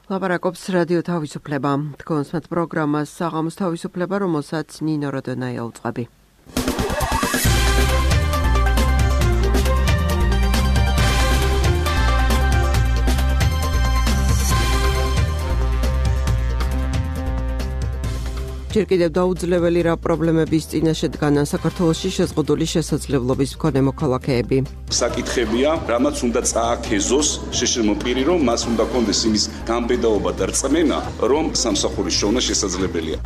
ლაპარაკობს რადიო თავისუფლება. თქვენს პროგრამას საღამოს თავისუფლება, რომელსაც ნინო როდონაია უწყები. ჯერ კიდევ დაუძლეველი რა პრობლემების წინაშე დგანან საქართველოში შეზღუდული შესაძლებლობის მქონე მოქალაქეები. საკითხებია, რამაც უნდა წააქეზოს შეშლილ პირი, რომ მას უნდა კონდეს იმის გამბედაობა და რწმენა, რომ სამსახურის შოვნა შესაძლებელია.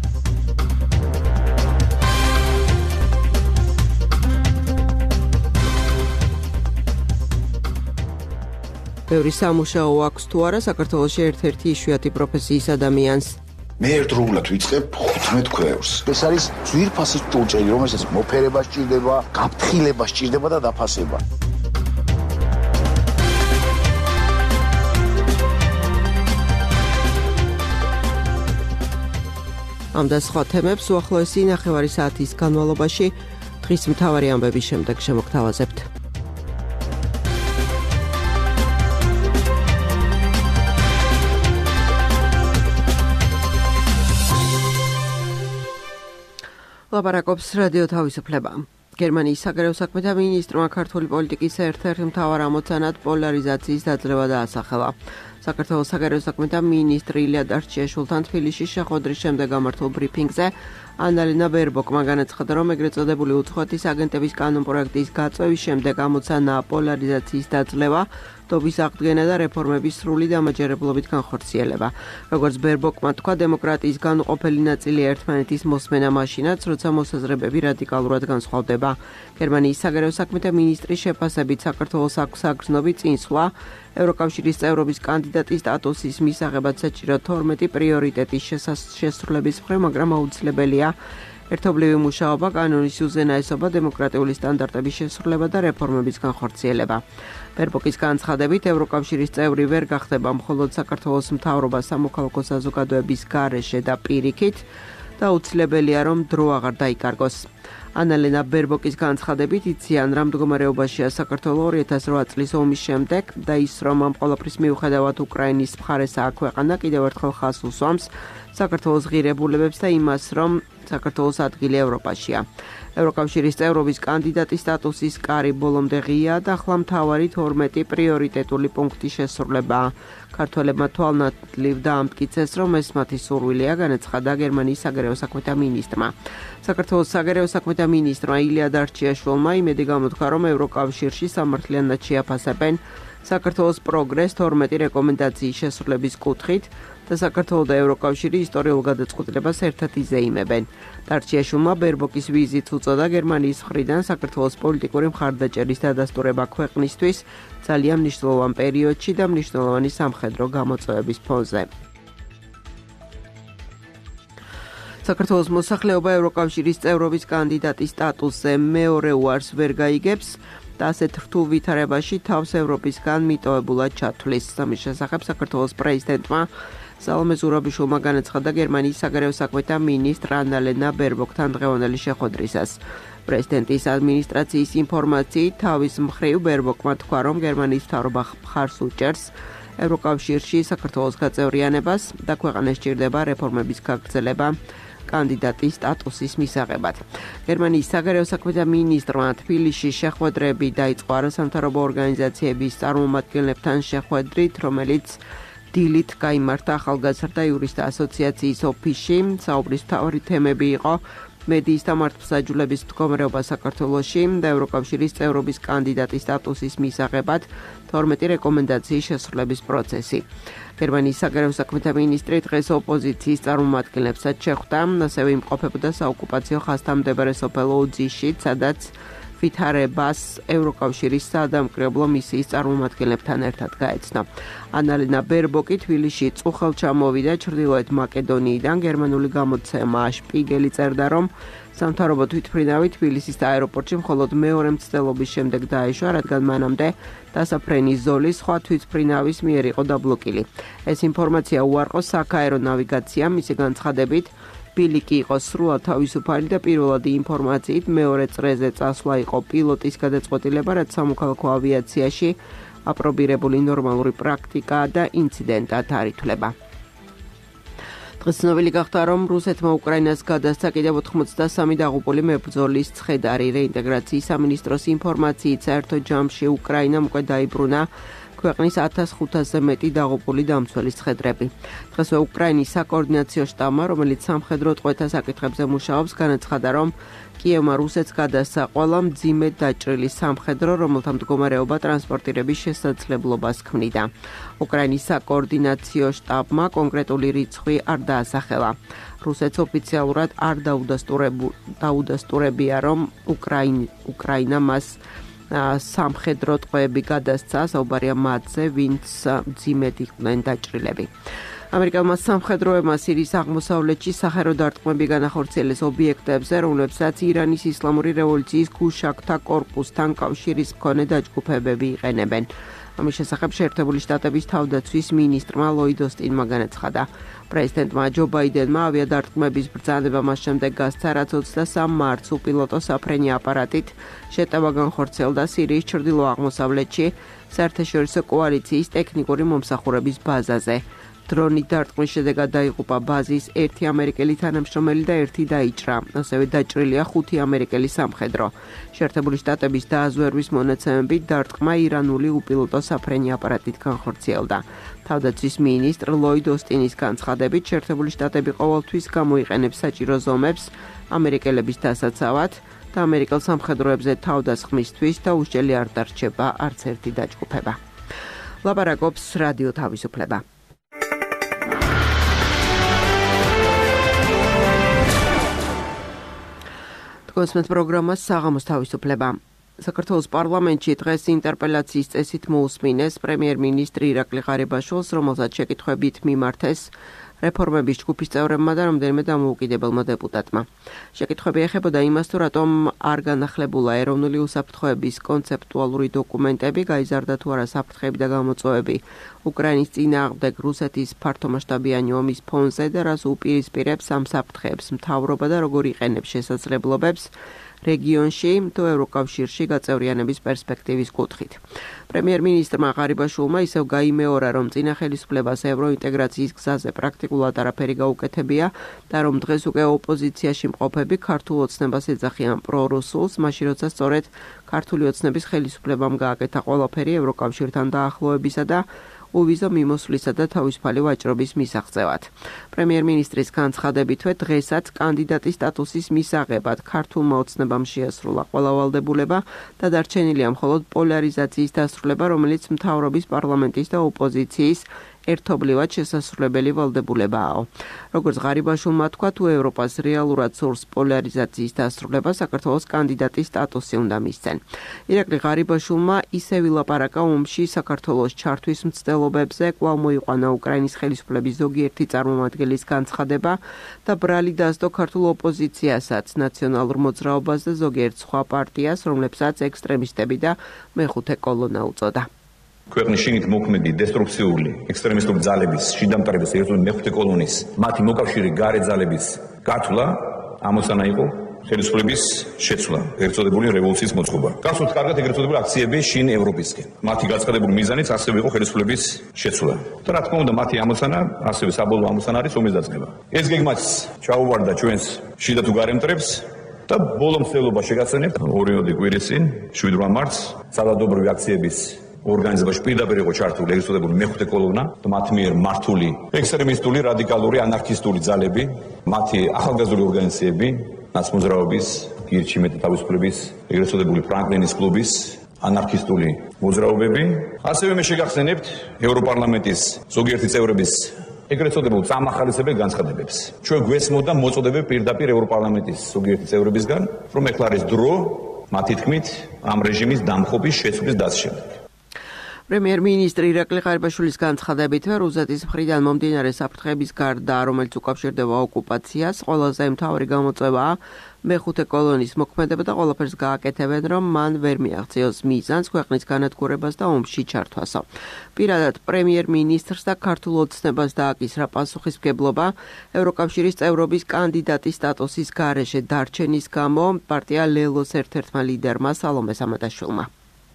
ბევრი სამუშაო აქვს თუ არა საქართველოში ერთ-ერთი იშვიათი პროფესიის ადამიანს. მე ერთდროულად ვიწყებ 15 ქვევრს. ეს არის ძვირფასი ჭურჭელი, რომელსაც მოფერება სჭირდება, გაფრთხილება სჭირდება და დაფასება. ამ და სხვა თემებს უახლოესი ნახევარი საათის განმავლობაში დღის მთავარი ამბების შემდეგ შემოგთავაზებთ. ლაპარაკობს რადიო თავისუფლება. გერმანიის საგარეო საქმეთა მინისტრმა ქართული პოლიტიკის ერთ-ერთ მთავარ ამოცანად პოლარიზაციის დაძლევა დაასახელა. საქართველოს საგარეო საქმეთა მინისტრი ილია დარჩიაშვილთან თბილისში შეხვედრის შემდეგ გამართულ ბრიფინგზე ანალინა ბერბოკმა განაცხადა, რომ ეგრეთ წოდებული უცხოეთის აგენტების კანონპროექტის გაწევის შემდეგ ამოცანაა პოლარიზაციის დაძლევა, დობის აღდგენა და რეფორმების სრული დამაჯერებლობით განხორციელება. როგორც ბერბოკმა თქვა, დემოკრატიის განუყოფელი ნაწილი ერთმანეთის მოსმენა მაშინაც, როცა მოსაზრებები რადიკალურად განსხვავდება. გერმანიის საგარეო საქმეთა მინისტრის შეფასებით საქართველოს აქვს საგრძნობი წინსვლა ევროკავშირის წევრობის კანდიდატის სტატუსის მისაღებად საჭირო 12 პრიორიტეტის შესრულების მხრივ, მაგრამ აუცილებელია ერთობლივი მუშაობა, კანონის უზენაესობა, დემოკრატიული სტანდარტების შესრულება და რეფორმების განხორციელება. ბერბოკის განცხადებით, ევროკავშირის წევრი ვერ გახდება მხოლოდ საქართველოს მთავრობა სამოქალაქო საზოგადოების გარეშე და პირიქით და აუცილებელია, რომ დრო აღარ დაიკარგოს. ანალენა ბერბოკის განცხადებით, იციან რა მდგომარეობაშია საქართველო 2008 წლის ომის შემდეგ და ის, რომ ამ ყველაფრის მიუხედავად უკრაინის მხარესაა ქვეყანა, კიდევ ერთხელ ხაზს უსვამს საქართველოს ღირებულებებს და იმას, რომ საქართველოს ადგილი ევროპაშია. ევროკავშირის წევრობის კანდიდატის სტატუსის კარი ბოლომდე ღიაა და ახლა მთავარი 12 პრიორიტეტული პუნქტის შესრულებაა. ქართველებმა თვალნათლივ დაამტკიცეს, რომ ეს მათი სურვილია, განაცხადა გერმანიის საგარეო საქმეთა მინისტრმა. საქართველოს საგარეო საქმეთა მინისტრმა ილია დარჩიაშვილმა იმედი გამოთქვა, რომ ევროკავშირში სამართლიანად შეაფასებენ საქართველოს პროგრესს 12 რეკომენდაციის შესრულების კუთხით და საქართველოს და ევროკავშირი ისტორიულ გადაწყვეტილებას ერთად იზეიმებენ. დარჩიაშვილმა ბერბოკის ვიზიტს უწოდა გერმანიის მხრიდან საქართველოს პოლიტიკური მხარდაჭერის დადასტურება ქვეყნისთვის ძალიან მნიშვნელოვან პერიოდში და მნიშვნელოვანი სამხედრო გამოწვევების ფონზე. საქართველოს მოსახლეობა ევროკავშირის წევრობის კანდიდატის სტატუსზე მეორე უარს ვერ გაიგებს და ასეთ რთულ ვითარებაში თავს ევროპისგან მიტოვებულად ჩათვლის. ამის შესახებ საქართველოს პრეზიდენტმა სალომე ზურაბიშვილმა განაცხადა გერმანიის საგარეო საქმეთა მინისტრ ანალენა ბერბოკთან დღევანდელი შეხვედრისას. პრეზიდენტის ადმინისტრაციის ინფორმაციით, თავის მხრივ ბერბოკმა თქვა, რომ გერმანიის მთავრობა მხარს უჭერს ევროკავშირში საქართველოს გაწევრიანებას და ქვეყანას სჭირდება რეფორმების გაგრძელება კანდიდატის სტატუსის მისაღებად. გერმანიის საგარეო საქმეთა მინისტრმა თბილისში შეხვედრები დაიწყო არასამთავრობო ორგანიზაციების წარმომადგენლებთან შეხვედრით, რომელიც დილით გაიმართა ახალგაზრდა იურისტთა ასოციაციის ოფისში. საუბრის მთავარი თემები იყო მედიის და მართლმსაჯულების მდგომარეობა საქართველოში და ევროკავშირის წევრობის კანდიდატის სტატუსის მისაღებად 12 რეკომენდაციის შესრულების პროცესი. გერმანიის საგარეო საქმეთა მინისტრი დღეს ოპოზიციის წარმომადგენლებსაც შეხვდა, ასევე იმყოფებოდა საოკუპაციო ხაზთან მდებარე სოფელ ოძიშით, სადაც ვითარებას ევროკავშირის საადამკრებლო მისიის წარმომადგენლებთან ერთად გაეცნო. ანალინა ბერბოკი თბილისში წუხელ ჩამოვიდა ჩრდილოეთ მაკედონიიდან. გერმანული გამოცემა შპიგელი წერდა, რომ სამთავრობო თვითმფრინავი თბილისის აეროპორტში მხოლოდ მეორე მცდელობის შემდეგ დაეშვა, რადგან მანამდე დასაფრენის ზოლი სხვა თვითმფრინავის მიერ იყო დაბლოკილი. ეს ინფორმაცია უარყო საქაერო ნავიგაციამ, მისი განცხადებით ბილიკი იყო სრულად თავისუფალი და პირველადი ინფორმაციით მეორე წრეზე წასვლა იყო პილოტის გადაწყვეტილება, რაც სამოქალაქო ავიაციაში აპრობირებული ნორმალური პრაქტიკა და ინციდენტად არ ითვლება. დღეს ცნობილი გახდა, რომ რუსეთმა უკრაინას გადასცა კიდევ 83 დაღუპული მებრძოლის ცხედარი. რეინტეგრაციის სამინისტროს ინფორმაციით, საერთო ჯამში უკრაინამ უკვე დაიბრუნა ქვეყნის 1500-ზე მეტი დაღუპული დამცველის ცხედრები. დღესვე უკრაინის საკოორდინაციო შტაბმა, რომელიც სამხედრო ტყვეთა საკითხებზე მუშაობს, განაცხადა, რომ კიევმა რუსეთს გადასცა ყველა მძიმედ დაჭრილი სამხედრო, რომელთა მდგომარეობა ტრანსპორტირების შესაძლებლობას ქმნიდა. უკრაინის საკოორდინაციო შტაბმა კონკრეტული რიცხვი არ დაასახელა. რუსეთს ოფიციალურად არ დაუდასტურებია, რომ უკრაინა მას სამხედრო ტყვეები გადასცა, საუბარია მათზე, ვინც მძიმედ იყვნენ დაჭრილები. ამერიკელმა სამხედროებმა სირიის აღმოსავლეთში სახელო დარტყმები განახორციელეს ობიექტებზე, რომლებსაც ირანის ისლამური რევოლუციის გუშაგთა კორპუსთან კავშირის მქონე დაჯგუფებები იყენებენ. ამის შესახებ შეერთებული შტატების თავდაცვის მინისტრმა ლოიდ ოსტინმა განაცხადა. პრეზიდენტმა ჯო ბაიდენმა ავიადარტყმების ბრძანება მას შემდეგ გასცა, რაც 23 მარტს უპილოტო საფრენი აპარატით შეტევა განხორციელდა სირიის ჩრდილო-აღმოსავლეთში საერთაშორისო კოალიციის ტექნიკური მომსახურების ბაზაზე. დრონით დარტყმის შედეგად დაიღუპა ბაზის 1 ამერიკელი თანამშრომელი და 1 დაიჭრა. ასევე დაჭრილია 5 ამერიკელი სამხედრო. შეერთებული შტატების დააზვერვის მონაცემებით დარტყმა ირანული უპილოტო საფრენი აპარატით განხორციელდა. თავდაცვის მინისტრ ლოიდ ოსტინის განცხადებით, შეერთებული შტატები ყოველთვის გამოიყენებს საჭირო ზომებს ამერიკელების დასაცავად და ამერიკელ სამხედროებზე თავდასხმისთვის და უშელი არ დარჩება არც ერთი დაჯგუფება. ლაპარაკობს რადიო თავისუფლება. კონსმეთ პროგრამა საღამოს თავისუფლება. საქართველოს პარლამენტში დღეს ინტერპელაციის წესით მოусმინეს პრემიერ-მინისტრი ირაკლი ღარიბაშვილს, რომელსაც შეკითხვებით მიმართეს რეფორმების ჯგუფის წევრებმა და რამდენიმე დამოუკიდებელმა დეპუტატმა. შეკითხვები ეხებოდა იმას, თუ რატომ არ განახლებულა ეროვნული უსაფრთხოების კონცეპტუალური დოკუმენტები, გაიზარდა თუ არა საფრთხეები და გამოწვევები უკრაინის წინააღმდეგ რუსეთის ფართომასშტაბიანი ომის ფონზე და რას უპირისპირებს ამ საფრთხეებს მთავრობა და როგორ იყენებს შესაძლებლობებს რეგიონში თუ ევროკავშირში გაწევრიანების პერსპექტივის კუთხით. პრემიერ-მინისტრმა ღარიბაშვილმა ისევ გაიმეორა, რომ წინა ხელისუფლებას ევროინტეგრაციის გზაზე პრაქტიკულად არაფერი გაუკეთებია და რომ დღეს უკვე ოპოზიციაში მყოფები ქართულ ოცნებას ეძახიან პრორუსულს, მაშინ როცა სწორედ ქართული ოცნების ხელისუფლებამ გააკეთა ყველაფერი ევროკავშირთან დაახლოებისა და ოვიზო მიმოსვლისა და თავისუფალი ვაჭრობის მისაღწევად. პრემიერ-მინისტრის განცხადებითვე დღესაც კანდიდატის სტატუსის მისაღებად ქართულმა ოცნებამ შეასრულა ყველა ვალდებულება და დარჩენილია მხოლოდ პოლარიზაციის დასრულება, რომელიც მთავრობის, პარლამენტის და ოპოზიციის ერთობლივად შესასრულებელი ვალდებულებაა. როგორც ღარიბაშვილმა თქვა, თუ ევროპას რეალურად სურს პოლარიზაციის დასრულება, საქართველოს კანდიდატის სტატუსი უნდა მისცენ. ირაკლი ღარიბაშვილმა ისევ ილაპარაკა ომში საქართველოს ჩართვის მცდელობებზე, კვლავ მოიყვანა უკრაინის ხელისუფლების ზოგიერთი წარმომადგენლის განცხადება და ბრალი დასდო ქართულ ოპოზიციასაც, ნაციონალურ მოძრაობას და ზოგიერთ სხვა პარტიას, რომლებსაც ექსტრემისტები და მეხუთე კოლონა უწოდა. ქვეყნის შიგნით მოქმედი დესტრუქციული ექსტრემისტული ძალების შიდამტარების ერთული მეხუთე კოლონის მათი მოკავშირე გარე ძალების გათვლა ამოცანა იყო ხელისუფლების შეცვლა, ეგრეთ წოდებული რევოლუციის მოწყობა. გახსოვთ კარგად ეგრეთ წოდებული აქციები შინ ევროპისკენ. მათი გაცხადებული მიზანიც ასევე იყო ხელისუფლების შეცვლა. და რა თქმა უნდა, მათი ამოცანა, ასევე საბოლოო ამოცანა არის ომის დაწყება. ეს გეგმაც ჩაუვარდა ჩვენს შიდა თუ გარე მტრებს და ბოლო მცდელობა შეგაცანებთ 2 კვირის წინ 7 მარტს სადადობრივი აქციების ორგანიზებაში პირდაპირ იყო ჩართული ეგრეთ წოდებული მეხუთე კოლონა და მათ მიერ მართული ექსტრემისტული, რადიკალური, ანარქისტული ძალები, მათი ახალგაზრდული ორგანიზაციები, ნაცმოძრაობის, გირჩი მეტი თავისუფლების, ეგრეთ წოდებული ფრანკლინის კლუბის ანარქისტული მოძრაობები. ასევე მე შეგახსენებთ ევროპარლამენტის ზოგიერთი წევრების ეგრეთ წოდებულ წამახალისებელ განცხადებებს. ჩვენ გვესმოდა მოწოდებები პირდაპირ ევროპარლამენტის ზოგიერთი წევრებისგან, რომ ეხლა არის დრო მათი თქმით ამ რეჟიმის დამხობის შეცვლის დასაშვებად. პრემიერ-მინისტრი ირაკლი ღარიბაშვილის განცხადებითვე რუსეთის მხრიდან მომდინარე საფრთხეების გარდა, რომელიც უკავშირდება ოკუპაციას, ყველაზე მთავარი გამოწვევაა მეხუთე კოლონის მოქმედება და ყველაფერს გააკეთებენ, რომ მან ვერ მიაღწიოს მიზანს ქვეყნის განადგურებას და ომში ჩართვასო. პირადად პრემიერ-მინისტრს და ქართულ ოცნებას დააკისრა პასუხისმგებლობა ევროკავშირის წევრობის კანდიდატის სტატუსის გარეშე დარჩენის გამო პარტია ლელოს ერთ-ერთმა ლიდერმა სალომე სამადაშვილმა.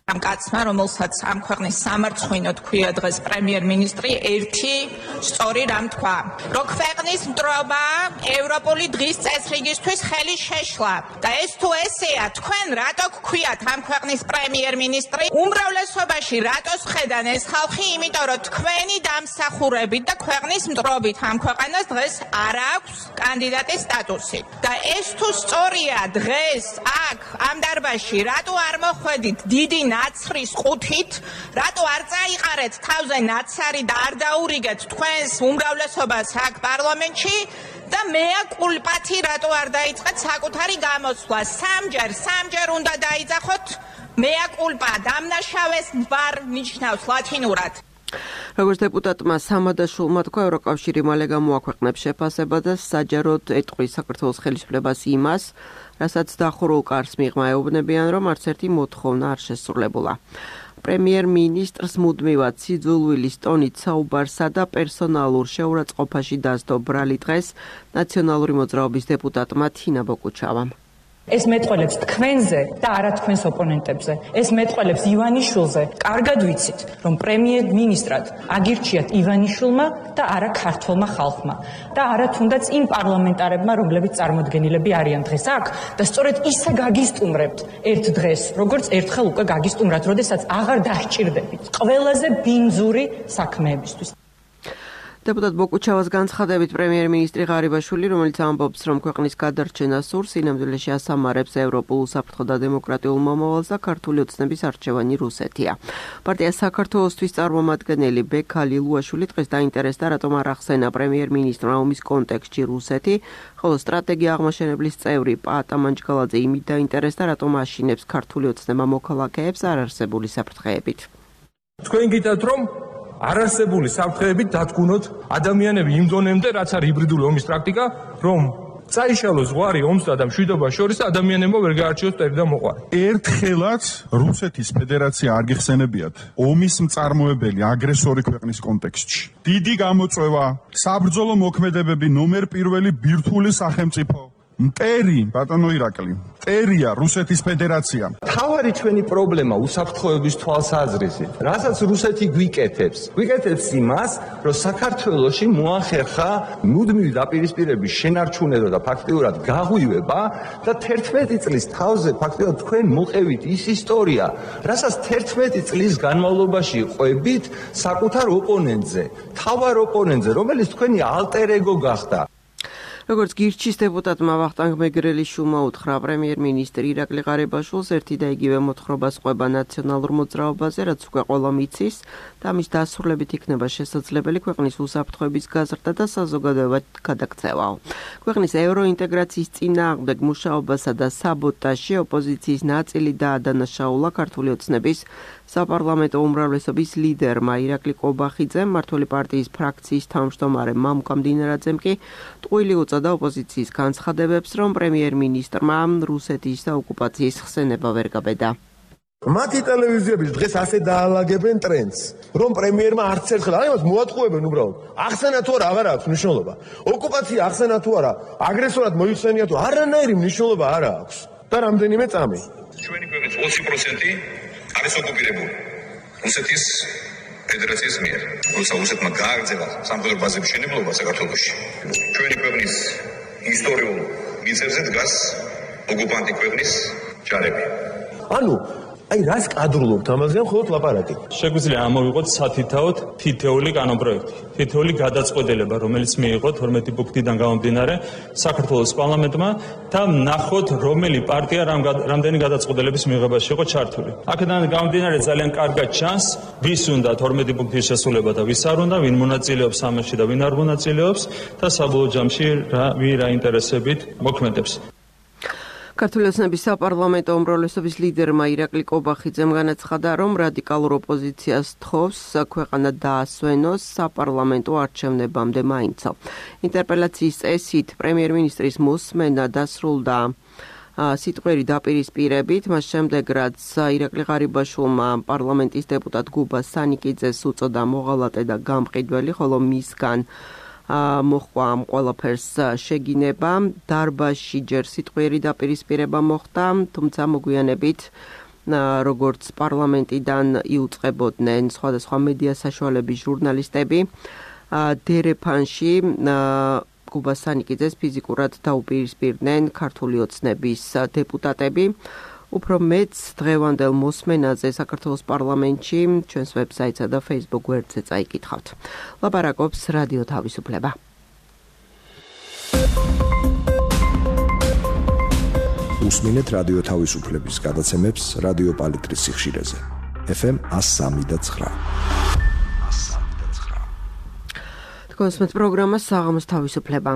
ამ კაცმა, რომელსაც ამ ქვეყნის სამარცხვინოდ ქვია დღეს პრემიერ-მინისტრი, ერთი სწორი რამ თქვა, რომ ქვეყნის მტრობა ევროპული დღის წესრიგისთვის ხელი შეშლა და ეს თუ ესეა, თქვენ რატო გქვიათ ამ ქვეყნის პრემიერ-მინისტრი? უმრავლესობაში რატოს ხედან ეს ხალხი? იმიტომ რომ თქვენი დამსახურებით და ქვეყნის მტრობით ამ ქვეყანას დღეს არ აქვს კანდიდატის სტატუსი. და ეს თუ სწორია, დღეს აქ ამ დარბაზში რატო არ მოხვედით დიდი ნაცრის ყუთით, რატო არ წაიყარეთ თავზე ნაცარი და არ დაურიგეთ თქვენს უმრავლესობას აქ პარლამენტში და mea culpa-ი რატო არ დაიწყეთ საკუთარი გამოსვლა? სამჯერ უნდა დაიძახოთ mea culpa, დამნაშავეს ვარ ნიშნავს ლათინურად. როგორც დეპუტატმა სამადაშვილმა თქვა, ევროკავშირი მალე გამოაქვეყნებს შეფასება და საჯაროდ ეტყვის საქართველოს ხელისუფლებას იმას, რასაც დახურულ კარს მიღმა ეუბნებიან, რომ არც ერთი მოთხოვნა არ შესრულებულა. პრემიერ-მინისტრს მუდმივად სიძულვილის ტონით საუბარსა და პერსონალურ შეურაცხყოფაში დასდო ბრალი დღეს ნაციონალური მოძრაობის დეპუტატმა თინა ბოკუჩავამ. ეს მეტყველებს თქვენზე და არა თქვენს ოპონენტებზე. ეს მეტყველებს ივანიშვილზე. კარგად ვიცით, რომ პრემიერ-მინისტრად აგირჩიათ ივანიშვილმა და არა ქართველმა ხალხმა და არა თუნდაც იმ პარლამენტარებმა, რომლებიც წარმოდგენილები არიან დღეს აქ და სწორედ ისე გაგისტუმრებთ ერთ დღეს, როგორც ერთხელ უკვე გაგისტუმრათ, როდესაც აღარ დაჰჭირდებით ყველაზე ბინძური საქმეებისთვის. დეპუტატ ბოკუჩავას განცხადებით პრემიერ-მინისტრი ღარიბაშვილი, რომელიც ამბობს, რომ ქვეყნის გადარჩენა სურს, სინამდვილეში ასამარებს ევროპულ უსაფრთხო და დემოკრატიულ მომავალს და ქართული ოცნების არჩევანი რუსეთია. პარტია საქართველოსთვის წარმომადგენელი ბექა ლილუაშვილი დღეს დაინტერესდა, რატომ არ ახსენა პრემიერ-მინისტრმა ომის კონტექსტში რუსეთი, ხოლო სტრატეგია აღმაშენებლის წევრი პაატა მანჯგალაძე იმით დაინტერესდა, რატომ აშინებს ქართული ოცნება მოქალაქეებს არარსებული საფრთხეებით. თქვენ გითხრათ, რომ არარსებული საფრთხეებით დადგუნოთ ადამიანები იმ დონემდე, რაც არის ჰიბრიდული ომის პრაქტიკა, რომ წაიშალოს ზღვარი ომსა და მშვიდობას შორის ადამიანებმა ვერ გაარჩიოს მტერი და მოყვარე. ერთხელაც რუსეთის ფედერაცია არ გიხსენებიათ ომის მწარმოებელი აგრესორი ქვეყნის კონტექსტში. დიდი გამოწვევა, საბრძოლო მოქმედებები ნომერ პირველი ბირთვული სახელმწიფო. მტერი, ბატონო ირაკლი, მტერია რუსეთის ფედერაცია. თავარი ჩვენი პრობლემა უსაფრთხოების თვალსაზრისით, რასაც რუსეთი გვიკეთებს იმას, რომ საქართველოში მოახერხა მუდმივი დაპირისპირების შენარჩუნება და ფაქტიურად გაღვივება და 11 წლის თავზე ფაქტიურად თქვენ მოყევით ის ისტორია, რასაც 11 წლის განმავლობაში ყვებით საკუთარ ოპონენტზე, თავარ ოპონენტზე, რომელიც თქვენი ალტერ ეგო გახდა. როგორც გირჩის დეპუტატმა ვახტანგ მეგრელიშვილმა უთხრა, პრემიერ-მინისტრი ირაკლი ღარიბაშვილს ერთი და იგივე მოთხრობას ყვება ნაციონალურ მოძრაობაზე, რაც უკვე ყველა მიცის და მის დასრულებით იქნება შესაძლებელი ქვეყნის უსაფრთხოების გაზრდა და საზოგადოებად გადაქცევაო. ქვეყნის ევროინტეგრაციის წინააღმდეგ მუშაობასა და საბოტაჟში ოპოზიციის ნაწილი დაადანაშაულა ქართული ოცნების საპარლამენტო უმრავლესობის ლიდერმა ირაკლი ყობახიძემ, მმართველი პარტიის ფრაქციის თავმჯდომარემ მამუკა მდინარაძემ კი ტყუილი უწოდა ოპოზიციის განცხადებებს, რომ პრემიერ-მინისტრმა რუსეთის ოკუპაციის ხსენება ვერ გაბედა. მათი ტელევიზიები დღეს ასე დაალაგებენ ტრენდს, რომ პრემიერმა არც ერთხელ არ იმას მოატყუებენ უბრალოდ. ახსენა თუ არა, აღარ აქვს მნიშვნელობა. ოკუპაცია ახსენა თუ არა, აგრესორად მოიხსენია თუ არანაირი მნიშვნელობა არ აქვს. და რამდენიმე წამი. ჩვენი ქვეყნის 20% არის ოკუპირებული რუსეთის ფედერაციის მიერ. როცა რუსეთმა გააგრძელა სამხედრო ბაზების მშენებლობა საქართველოში, ჩვენი ქვეყნის ისტორიულ მიწებზე დგას ოკუპანტი ქვეყნის ჯარები. ანუ აი რას კადრულობთ ამაზე მხოლოდ ლაპარაკი. შეგვიძლია ამოვიღოთ სათითაოდ თითეული კანონპროექტი, თითეული გადაწყვეტილება, რომელიც მიიღო 12 პუნქტიდან გამომდინარე საქართველოს პარლამენტმა და ნახოთ, რომელი პარტია რამდენი გადაწყვეტილების მიღებაში იყო ჩართული. აქედან გამომდინარე ძალიან კარგად ჩანს, ვის უნდა 12 პუნქტის შესრულება და ვის არ უნდა, ვინ მონაწილეობს ამაში და ვინ არ მონაწილეობს და საბოლოო ჯამში რა ინტერესებით მოქმედებს. ქართული ოცნების საპარლამენტო უმრავლესობის ლიდერმა ირაკლი ყობახიძემ განაცხადა, რომ რადიკალურ ოპოზიციას თხოვს ქვეყანა დაასვენოს საპარლამენტო არჩევნებამდე მაინცო. ინტერპელაციის წესით პრემიერ-მინისტრის მოსმენა დასრულდა სიტყვიერი დაპირისპირებით, მას შემდეგ რაც ირაკლი ღარიბაშვილმა პარლამენტის დეპუტატ გუბა სანიკიძეს უწოდა მოღალატე და გამყიდველი, ხოლო მისგან მოხდა ამ ყველაფერს შეგინება. დარბაზში ჯერ სიტყვიერი დაპირისპირება მოხდა, თუმცა მოგვიანებით როგორც პარლამენტიდან იუწყებოდნენ სხვადასხვა მედია საშუალების ჟურნალისტები, დერეფანში კუბა სანიკიძეს ფიზიკურად დაუპირისპირდნენ ქართული ოცნების დეპუტატები. უფრო მეც დღევანდელ მოსმენაზე საქართველოს პარლამენტში ჩვენს ვებსაიტსა და Facebook გვერდზე წაიკითხავთ. ლაპარაკობს რადიო თავისუფლება. უსმინეთ რადიო თავისუფლების გადაცემებს რადიო პალიტრის სიხშირეზე. FM 103.9. თქვენს პროგრამას საღამოს თავისუფლება.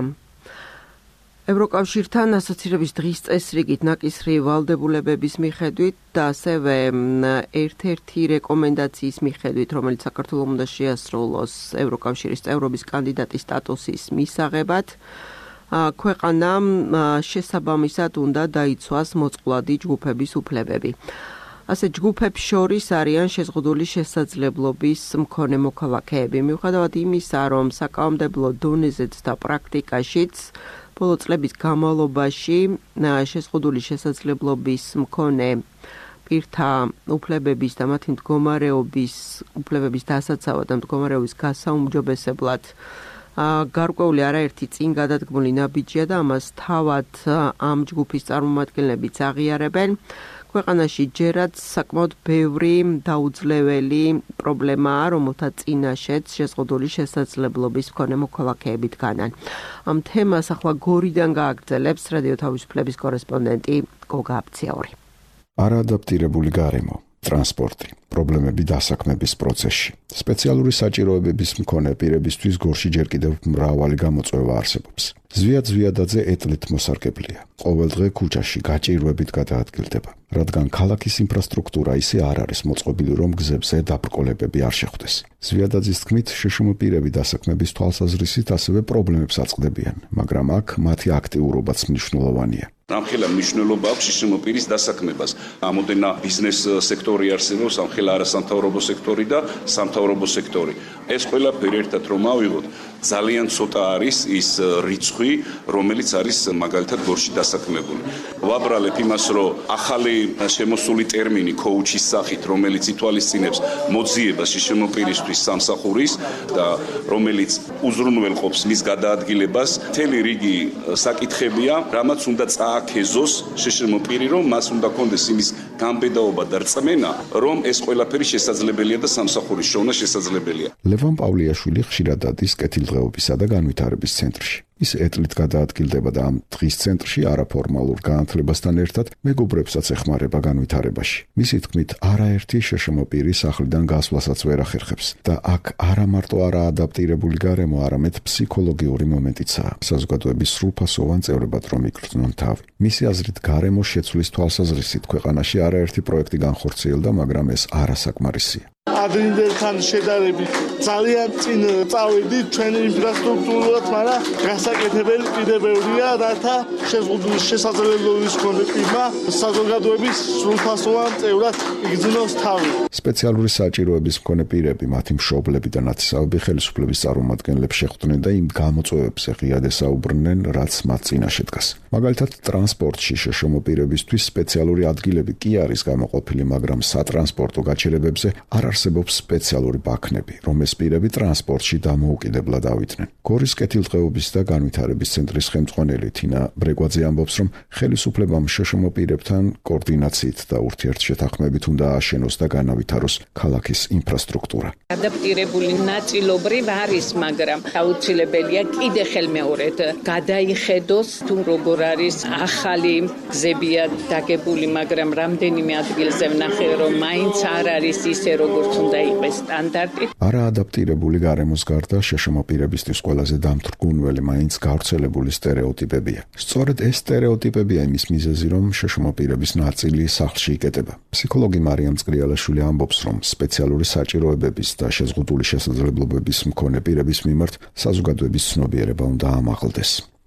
ევროკავშირთან ასოცირების დღის წესრიგით ნაკისრი ვალდებულებების მიხედვით და ასევე ერთ-ერთი რეკომენდაციის მიხედვით, რომელიც საქართველოს უნდა შეასრულოს ევროკავშირის წევრობის კანდიდატის სტატუსის მისაღებად, ქვეყანამ შესაბამისად უნდა დაიცვას მოწყვლადი ჯგუფების უფლებები. ასე ჯგუფებს შორის არიან შეზღუდული შესაძლებლობის მქონე მოქალაქეები. მიუხედავად იმისა, რომ საკანონმდებლო დონეზეც და პრაქტიკაშიც ბოლო წლების განმავლობაში შეზღუდული შესაძლებლობის მქონე პირთა უფლებების და მათი მდგომარეობის უფლებების დასაცავად და მდგომარეობის გასაუმჯობესებლად გარკვეული არაერთი წინ გადადგმული ნაბიჯია და ამას თავად ამ ჯგუფის წარმომადგენლებიც აღიარებენ. ქვეყანაში ჯერაც საკმაოდ ბევრი დაუძლეველი პრობლემაა, რომელთა წინაშეც შეზღუდული შესაძლებლობის მქონე მოქალაქეები დგანან. ამ თემას ახლა გორიდან გააგრძელებს რადიო თავისუფლების კორესპონდენტი გოგა აბციაური. არაადაპტირებული გარემო, ტრანსპორტი, პრობლემები დასაქმების პროცესში. სპეციალური საჭიროებების მქონე პირებისთვის გორში ჯერ კიდევ მრავალი გამოწვევა არსებობს. ზვიად ზვიადაძე ეტლით მოსარგებლია. ყოველდღე ქუჩაში გაჭირვებით გადაადგილდება, რადგან ქალაქის ინფრასტრუქტურა ისე არ არის მოწყობილი, რომ გზებზე დაბრკოლებები არ შეხვდეს. ზვიადაძის თქმით, შშმ პირები დასაქმების თვალსაზრისით ასევე პრობლემებს აწყდებიან, მაგრამ აქ მათი აქტიურობაც მნიშვნელოვანია. ამხელა მნიშვნელობა აქვს შშმ პირის დასაქმებას. ამოდენა ბიზნეს სექტორი არსებობს, ამხელა არასამთავრობო სექტორი და სამთავრობო სექტორი. ეს ყველაფერი ერთად რომ ავიღოთ, ძალიან ცოტა არის ის რიცხვი, რომელიც არის მაგალითად გორში დასაქმებული. ვაბრალებ იმას, რომ ახალი შემოსული ტერმინი კოუჩის სახით, რომელიც ითვალისწინებს მოძიებას შშმ პირისთვის სამსახურის და რომელიც უზრუნველყოფს მის გადაადგილებას, მთელი რიგი საკითხებია, რამაც უნდა წააქეზოს შშმ პირი, რომ მას უნდა კონდეს იმის გამბედაობა და რწმენა, რომ ეს ყველაფერი შესაძლებელია და სამსახურის შოვნა შესაძლებელია. ლევან პავლიაშვილი ხშირად დადის კეთილდღეობისა და განვითარების ცენტრში. ის ეტლით გადაადგილდება და ამ დღის ცენტრში არაფორმალურ განათლებასთან ერთად მეგობრებსაც ეხმარება განვითარებაში. მისი თქმით, არაერთი შშმ პირი სახლიდან გასვლასაც ვერ ახერხებს და აქ არა მარტო არაადაპტირებული გარემო, არამედ ფსიქოლოგიური მომენტიცაა. საზოგადოების სრულფასოვან წევრებად რომ იკრძნონ თავი. მისი აზრით, გარემოს შეცვლის თვალსაზრისით ქვეყანაში არაერთი პროექტი განხორციელდა, მაგრამ ეს არასაკმარისია. ადრინდელთან შედარებით ძალიან წინ წავედით ჩვენი ინფრასტრუქტურულად, მაგრამ გასაკეთებელი კიდევ ბევრია, რათა შეზღუდული შესაძლებლობის მქონე პირმა საზოგადოების სრულფასოვან წევრად იგრძნოს თავი. სპეციალური საჭიროების მქონე პირები, მათი მშობლები და ნათესავები ხელისუფლების წარმომადგენლებს შეხვდნენ და იმ გამოწვევებზე ღიად ესაუბრნენ, რაც მათ წინაშე დგას. მაგალითად, ტრანსპორტში შშმ პირებისთვის სპეციალური ადგილები კი არის გამოყოფილი, მაგრამ სატრანსპორტო გაჩერებებზე არ არსებობს სპეციალური ბაქნები, რომ ეს პირები ტრანსპორტში დამოუკიდებლად ავიდნენ. გორის კეთილდღეობის და განვითარების ცენტრის ხელმძღვანელი თინა ბრეგვაძე ამბობს, რომ ხელისუფლებამ შშმ პირებთან კოორდინაციით და ურთიერთშეთანხმებით უნდა ააშენოს და განავითაროს ქალაქის ინფრასტრუქტურა. ადაპტირებული ნაწილობრივ არის, მაგრამ აუცილებელია კიდე ხელმეორედ გადაიხედოს, თუ როგორ არის ახალი გზებია დაგებული, მაგრამ რამდენიმე ადგილზე ვნახე, რომ მაინც არ არის ისე, როგორც უნდა იყოს სტანდარტი. არაადაპტირებული გარემოს გარდა შშმ პირებისთვის ყველაზე დამთრგუნველი მაინც გავრცელებული სტერეოტიპებია. სწორედ ეს სტერეოტიპებია იმის მიზეზი, რომ შშმ პირების ნაწილი სახლში იკეტება. ფსიქოლოგი მარიამ წრიალაშვილი ამბობს, რომ სპეციალური საჭიროებების და შეზღუდული შესაძლებლობების მქონე პირების მიმართ საზოგადოების ცნობიერება უნდა ამაღლდეს.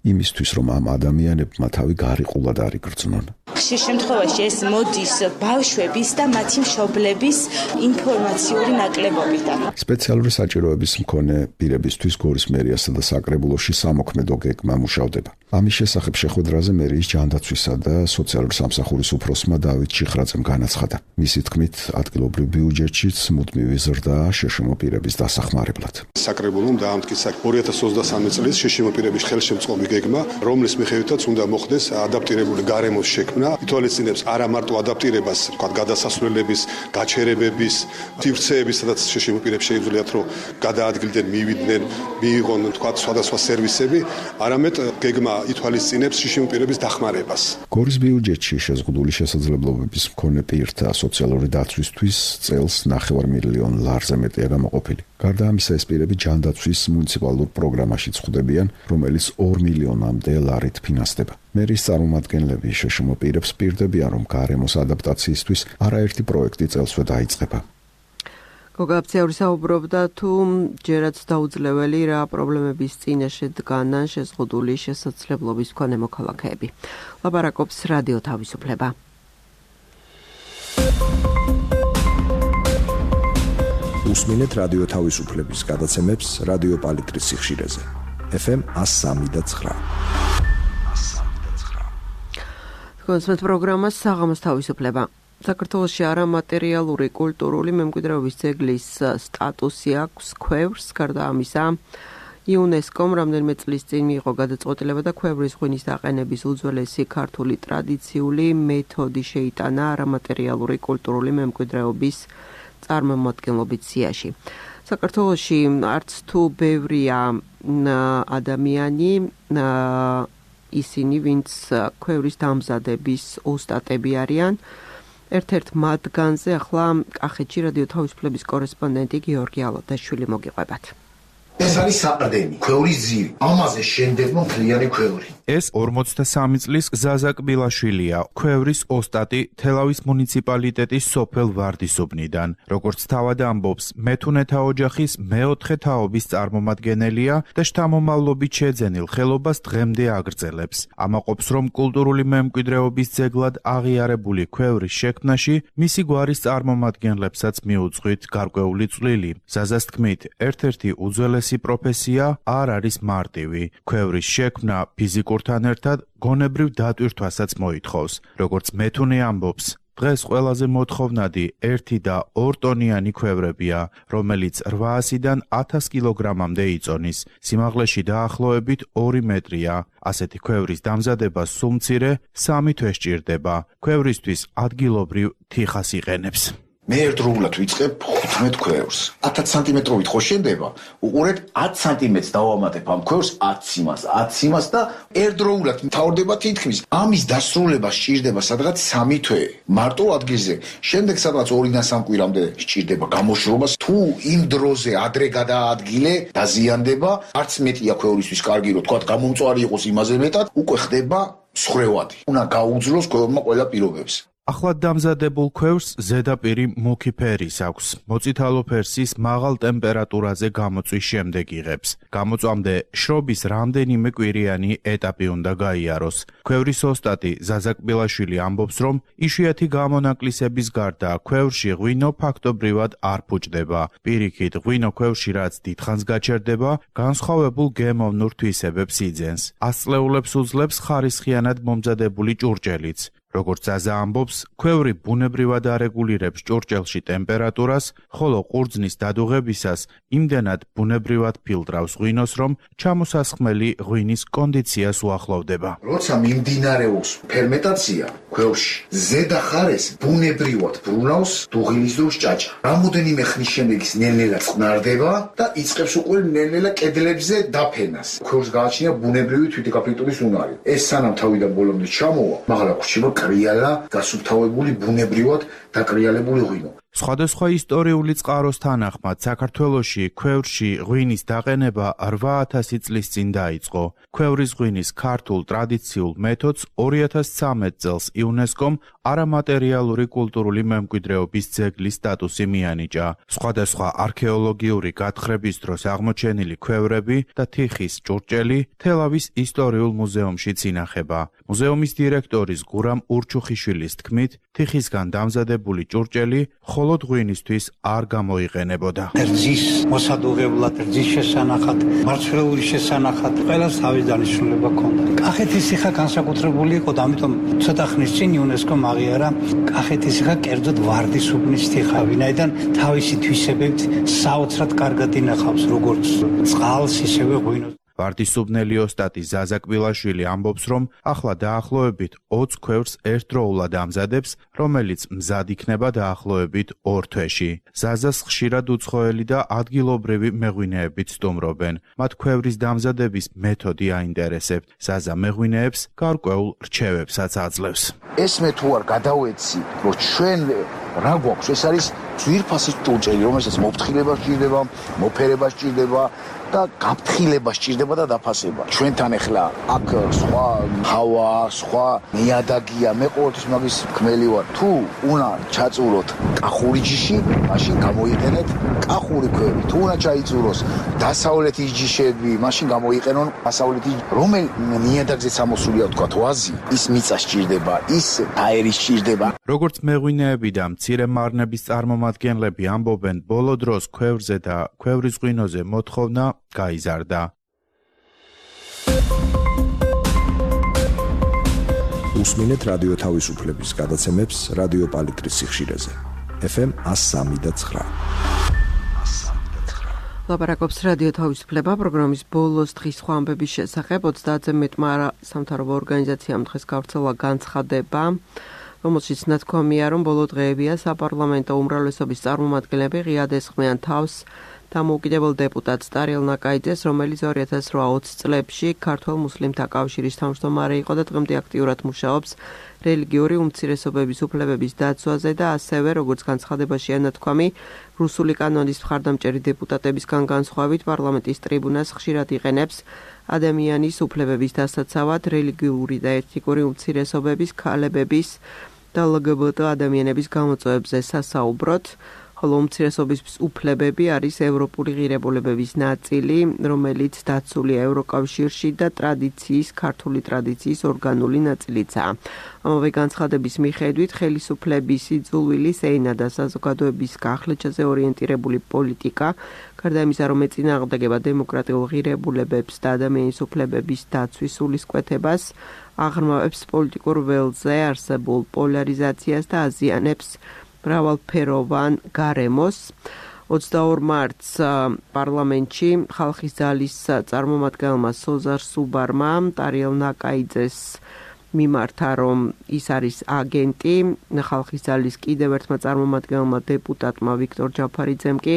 იმისთვის, რომ ამ ადამიანებმა თავი გარიყულად არ იგრძნონ. ხშირ შემთხვევაში ეს მოდის ბავშვების და მათი მშობლების ინფორმაციული ნაკლებობიდან. სპეციალური საჭიროების მქონე პირებისთვის გორის მერიასა და საკრებულოში სამოქმედო გეგმა მუშავდება. ამის შესახებ შეხვედრაზე მერიის ჯანდაცვისა და სოციალური სამსახურის უფროსმა დავით ჩიხრაძემ განაცხადა. მისი თქმით, ადგილობრივ ბიუჯეტშიც მუდმივი ზრდაა შეშმო პირების დასახმარებლად. საკრებულომ დაამტკიცა 2023 წლის შეშმო პირების ხელშემწყობი გეგმა, რომლის მიხედვითაც უნდა მოხდეს ადაპტირებული გარემოს შექმნა. ითვალისწინებს არა მარტო ადაპტირებას, თქვა გადასასვლელების, გაჩერებების, სივრცეების, სადაც შეშმო პირებს შეიძლიათ რომ გადაადგილდნენ, მივიდნენ, მიიღონ თქვა სხვადასხვა სერვისები, არამედ გეგმა ითვალისწინებს შეშმო პირების დახმარებას. გორის ბიუჯეტში შეზღუდული შესაძლებლობების მქონე პირთა სოციალური დაცვისთვის წელს 9 მილიონ ლარზე მეტია გამოყოფილი. გარდა ამისა, ეს პირები ჯანდაცვის მუნიციპალურ პროგრამაშიც ხვდებიან, რომელიც 2 მილიონამდე ლარით ფინანსდება. მერის წარმომადგენლები შეშმო პირებს პირდებიან, რომ გარემოს ადაპტაციისთვის არაერთი პროექტი წელსვე დაიწყება. გოგაბცეური საუბრობდა თუ ჯერაც დაუძლეველი რა პრობლემების წინაშე დგანან შეზღუდული შესაძლებლობის მქონე მოქალაქეები. ლაპარაკობს რადიო თავისუფლება. უსმინეთ რადიო თავისუფლების გადაცემებს რადიო პალიტრის სიხშირეზე. FM 103.9. კონსერტ პროგრამა საღამოს თავისუფლება. საქართველოში არამატერიალური კულტურული მემკვიდრეობის ძეგლის სტატუსი აქვს ქვევრს, გარდა ამისა, იუნესკომ რამდენიმე წლის წინ მიიღო გადაწყვეტილება და ქვევრის ღვინის დაყენების უძველესი ქართული ტრადიციული მეთოდი შეიტანა არამატერიალური კულტურული მემკვიდრეობის წარმომადგენლობით სიაში. საქართველოში არც თუ ბევრია ადამიანი ისინი, ვინც ქვევრის დამზადების ოსტატები არიან. ერთ-ერთ მათგანზე ახლა კახეთში რადიო თავისუფლების კორესპონდენტი გიორგი ალოდაშვილი მოგიყვებათ. ეს არის საყრდენი, ქვევრის ძირი. ამაზე შენდებმა მთლიანი ქვევრი. ეს 43 წლის ზაზა კბილაშვილია, ქვევრის ოსტატი თელავის მუნიციპალიტეტის სოფელ ვარდისუბნიდან. როგორც თავად ამბობს, მეთუნეთა ოჯახის მეოთხე თაობის წარმომადგენელია და შთამომავლობით შეძენილ ხელობას დღემდე აგრძელებს. ამაყობს, რომ კულტურული მემკვიდრეობის ძეგლად აღიარებული ქვევრის შექმნაში მისი გვარის წარმომადგენლებსაც მიუძღვით გარკვეული წვლილი. ზაზას თქმით, ერთ-ერთი უძველესი პროფესია არ არის მარტივი. ქვევრის შექმნა ფიზიკურთან ერთად გონებრივ დატვირთვასაც მოითხოვს. როგორც მეთუნე ამბობს, დღეს ყველაზე მოთხოვნადი 1 და 2 ტონიანი ქვევრებია, რომელიც 800-დან 1000 კილოგრამამდე იწონის. სიმაღლეში დაახლოებით 2 მეტრია. ასეთი ქვევრის დამზადება სულ მცირე 3 თვე სჭირდება. ქვევრისთვის ადგილობრივ თიხას იყენებს. მე ერთდროულად ვიწყებ 15 ქვევრს. 10 სანტიმეტრობით ხო შენდება? უყურეთ 10 სანტიმეტრს დავამატებ ამ ქვევრს 10 იმას და ერთდროულად მთავრდება თითქმის. ამის დასრულება სჭირდება სადღაც 3 თვე. მარტო ადგილზე. შემდეგ სადღაც 2-დან 3 კვირამდე სჭირდება გამოშრობას. თუ იმ დროზე ადრე გადაადგილე, დაზიანდება, არც მეტია ქვევრისთვის კარგი რომ თქვა გამომწვარი იყოს იმაზე მეტად, უკვე ხდება მსხვერვადი. უნდა გაუძლოს ქვევრმა ყველა პირობებს. ახლად დამზადებულ ქვევრს ზედაპირი მუქი ფერის აქვს. მოწითალო ფერსის მაღალ ტემპერატურაზე გამოწვის შემდეგ იღებს. გამოწვამდე შრობის რამდენიმე კვირიანი ეტაპი უნდა გაიაროს. ქვევრის ოსტატი ზაზა კბილაშვილი ამბობს, რომ იშვიათი გამონაკლისების გარდა ქვევრში ღვინო ფაქტობრივად არ ფუჭდება. პირიქით, ღვინო ქვევრში რაც დიდხანს გაჩერდება, განსხვავებულ გემოვნურ თვისებებს იძენს. ასწლეულებს უძლებს ხარისხიანად მომზადებული ჭურჭელიც. როგორც ზაზა ამბობს, ქვევრი ბუნებრივად არეგულირებს ჭურჭელში ტემპერატურას, ხოლო ყურძნის დადუღებისას იმდენად ბუნებრივად ფილტრავს ღვინოს, რომ ჩამოსასხმელი ღვინის კონდიციას უახლოვდება. როცა მიმდინარეობს ფერმენტაცია ქვევრში, ზედა ხარეს ბუნებრივად ბრუნავს დუღილის დროს ჭაჭა. რამოდენიმე ხნის შემდეგ ის ნელ-ნელა წყნარდება და იწყებს უკვე ნელ-ნელა კედლებზე დაფენას. ქვევრს გააჩნია ბუნებრივი თვითგაფრინტობის უნარი. ეს სანამ თავიდან ბოლომდე ჩამოვა, მაღლა გრჩება კრიალა, გასუფთავებული ბუნებრივად დაკრიალებული ღვინო. სხვადასხვა ისტორიული წყაროს თანახმად საქართველოში ქვევრში ღვინის დაყენება 8000 წლის წინ დაიწყო. ქვევრის ღვინის ქართულ ტრადიციულ მეთოდს 2013 წელს იუნესკომ არამატერიალური კულტურული მემკვიდრეობის ძეგლის სტატუსი მიანიჭა. სხვადასხვა არქეოლოგიური გათხრების დროს აღმოჩენილი ქვევრები და თიხის ჭურჭელი თელავის ისტორიულ მუზეუმშიც ინახება. მუზეუმის დირექტორის გურამ ურჩუხიშვილის თქმით, თიხისგან დამზადებული ჭურჭელი მხოლოდ ღვინისთვის არ გამოიყენებოდა. რძის მოსადუღებლად, რძის შესანახად, მარცვლეული შესანახად, ყველას თავის დანიშნულება ჰქონდა. კახეთის ციხა განსაკუთრებული იყო და ამიტომ ცოტა ხნის წინ იუნესკომ აღიარა კახეთის ციხა კერძოდ ვარდის უბნის თიხა, ვინაიდან თავისი თვისებებით საოცრად კარგად ინახავს როგორც წყალს, ისევე ღვინოს. ვარდისუბნელი ოსტატი ზაზა კბილაშვილი ამბობს, რომ ახლა დაახლოებით 20 ქვევრს ერთდროულად ამზადებს, რომელიც მზად იქნება დაახლოებით 2 თვეში. ზაზას ხშირად უცხოელი და ადგილობრივი მეღვინეებით სტუმრობენ. მათ ქვევრის დამზადების მეთოდი აინტერესებთ. ზაზა მეღვინეებს გარკვეულ რჩევებსაც აძლევს. ეს მე თუ არ გადავეცი, რომ ჩვენ რა გვაქვს, ეს არის ძვირფასი ჭურჭელი, რომელსაც მოფრთხილება სჭირდება, მოფერება სჭირდება და გაფრთხილება სჭირდება და დაფასება. ჩვენთან ახლა აქ სხვა ჰავა, სხვა ნიადაგია, მე ყოველთვის მაგის ხმელი ვარ. თუ უნდა ჩაწუროთ კახური ჯიში, მაშინ გამოიყენეთ კახური ქვევრი. თუ უნდა ჩაიწუროს დასავლეთის ჯიშები, მაშინ გამოიყენონ დასავლეთის, რომელ ნიადაგზე სამოსულია თქვა ვაზი, ის მიწა სჭირდება, ის აერი სჭირდება. როგორც მეღვინეები და მცირე მარნების წარმომადგენლები ამბობენ, ბოლო დროს ქვევრზე და ქვევრის ღვინოზე მოთხოვნა გაიზარდა. უსმინეთ რადიო თავისუფლების გადაცემებს რადიო პალიტრის სიხშირეზე. FM 103.9. ლაპარაკობს რადიო თავისუფლება პროგრამის ბოლოს დღის სხვა ამბების შესახებ. 30-ზე მეტმა სამთავრობო ორგანიზაციამ დღეს გავრცელა განცხადება, რომელშიც ნათქვამია, რომ ბოლო დღეებია საპარლამენტო უმრავლესობის წარმომადგენლები ღიად ესხმიან თავს დამოუკიდებელ დეპუტატს ტარიელ ნაკაიძეს, რომელიც 2008 წლებში ქართველ მუსლიმთა კავშირის თავმჯდომარე იყო და დღემდე აქტიურად მუშაობს რელიგიური უმცირესობების უფლებების დაცვაზე და ასევე, როგორც განცხადებაშია ნათქვამი, რუსული კანონის მხარდამჭერი დეპუტატებისგან განსხვავებით პარლამენტის ტრიბუნას ხშირად იყენებს ადამიანის უფლებების დასაცავად რელიგიური და ეთნიკური უმცირესობების, ქალებების და LGBT ადამიანების გამოწვევებზე სასაუბროთ. ხოლო უმცირესობის უფლებები არის ევროპული ღირებულებების ნაწილი, რომელიც დაცულია ევროკავშირში და ქართული ტრადიციის ორგანული ნაწილიცაა. ამავე განცხადების მიხედვით, ხელისუფლების იძულვილის ენა და საზოგადოების გახლეჩაზე ორიენტირებული პოლიტიკა, გარდა იმისა, რომ ეწინააღმდეგება დემოკრატიულ ღირებულებებს და ადამიანის უფლებების დაცვის სულისკვეთებას, აღრმავებს პოლიტიკურ ველზე არსებულ პოლარიზაციას და აზიანებს მრავალფეროვან გარემოს. 22 მარტს პარლამენტში ხალხის ძალის წარმომადგენელმა სოზარ სუბარმა ტარიელ ნაკაიძეს მიმართა, რომ ის არის აგენტი. ხალხის ძალის კიდევ ერთმა წარმომადგენელმა დეპუტატმა ვიქტორ ჯაფარიძემ კი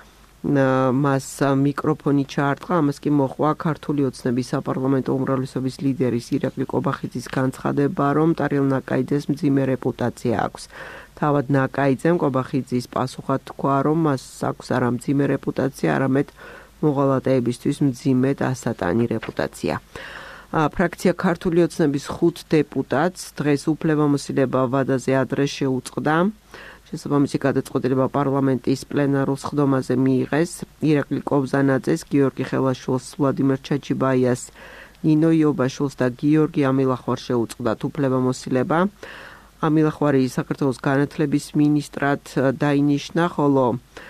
მას მიკროფონი ჩაარტყა, ამას კი მოჰყვა ქართული ოცნების საპარლამენტო უმრავლესობის ლიდერის ირაკლი კობახიძის განცხადება, რომ ტარიელ ნაკაიძეს მძიმე რეპუტაცია აქვს. თავად ნაკაიძემ კობახიძის პასუხად თქვა, რომ მას აქვს არა მძიმე რეპუტაცია, არამედ მოღალატეებისთვის მძიმე და ასატანი რეპუტაცია. ფრაქცია ქართული ოცნების 5 დეპუტატს დღეს უფლებამოსილება ვადაზე ადრე შეუწყდა. შესაბამისი გადაწყვეტილება პარლამენტის პლენარულ სხდომაზე მიიღეს. ირაკლი კობზანაძეს, გიორგი ხელაშვილს, ვლადიმერ ჩაჩიბაიას, ნინო იობაშვილს და გიორგი ამილახვარს შეუწყდათ უფლებამოსილება. ამილახვარი საქართველოს განათლების მინისტრად დაინიშნა, ხოლო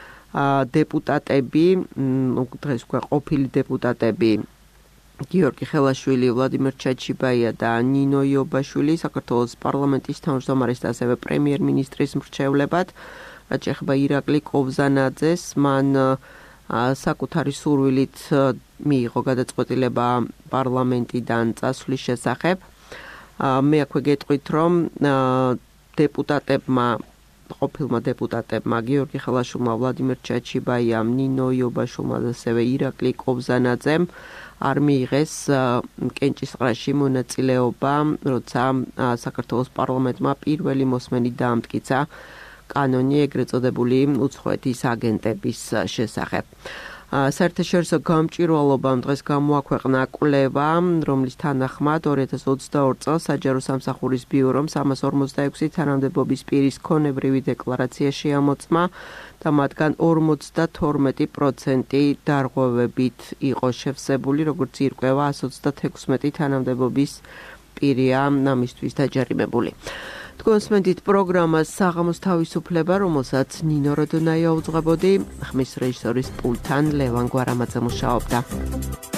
დეპუტატები, დღეს ყოფილი დეპუტატები გიორგი ხელაშვილი, ვლადიმერ ჩაჩიბაია და ნინო იობაშვილი საქართველოს პარლამენტის თავმჯდომარის და ასევე პრემიერ-მინისტრის მრჩევლებად. რაც ეხება ირაკლი კობზანაძეს, მან საკუთარი სურვილით მიიღო გადაწყვეტილება პარლამენტიდან წასვლის შესახებ. მე აქვე გეტყვით, რომ დეპუტატებმა, ყოფილმა დეპუტატებმა გიორგი ხელაშვილმა, ვლადიმერ ჩაჩიბაიამ, ნინო იობაშვილმა და ასევე ირაკლი კობზანაძემ არ მიიღეს კენჭისყრაში მონაწილეობა, როცა საქართველოს პარლამენტმა პირველი მოსმენით დაამტკიცა კანონი ეგრეთ წოდებული უცხოეთის აგენტების შესახებ. საერთაშორისო გამჭვირვალობამ დღეს გამოაქვეყნა კვლევა, რომლის თანახმად 2022 წელს საჯარო სამსახურის ბიურომ 346 თანამდებობის პირის ქონებრივი დეკლარაცია შეამოწმა და მათგან 52% დარღვევებით იყო შევსებული, როგორც ირკვევა 136 თანამდებობის პირია ამისთვის დაჯარიმებული. კონსმენდით პროგრამას საღამოს თავისუფლება, რომელსაც ნინო როდონაია უძღვებოდი, ხმის რეჟისორის პულტთან ლევან გვარამაძე მუშაობდა.